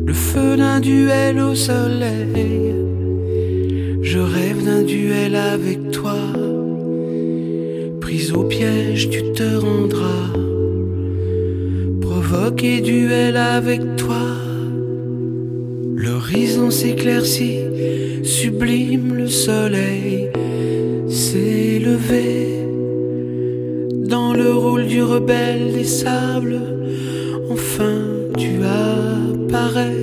le feu d'un duel au soleil. Je rêve d'un duel avec toi. Prise au piège, tu te rendras. Provoque et duel avec toi. L'horizon s'éclaircit, sublime, le soleil s'est levé. Dans le rôle du rebelle des sables, enfin tu apparais.